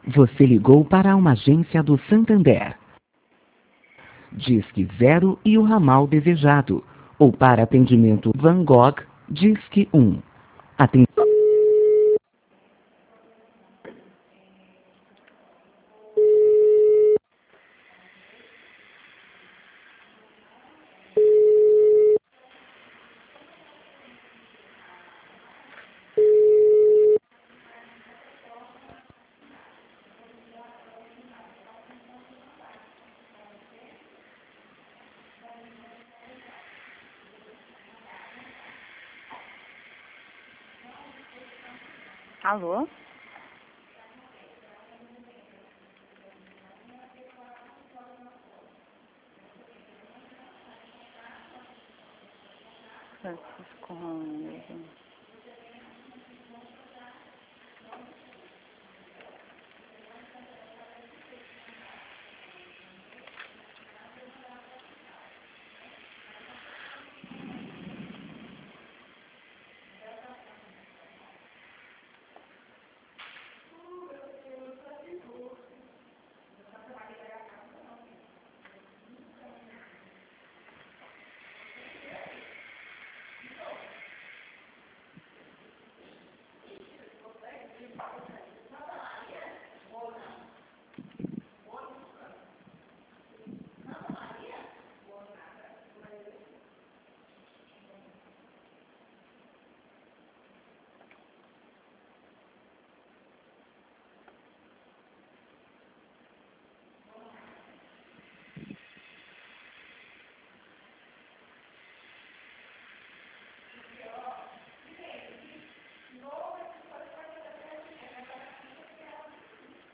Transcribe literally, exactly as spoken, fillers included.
Você ligou para uma agência do Santander. Disque zero e o ramal desejado. Ou para atendimento Van Gogh, Disque um. Aten... Alô? Francisco Romero.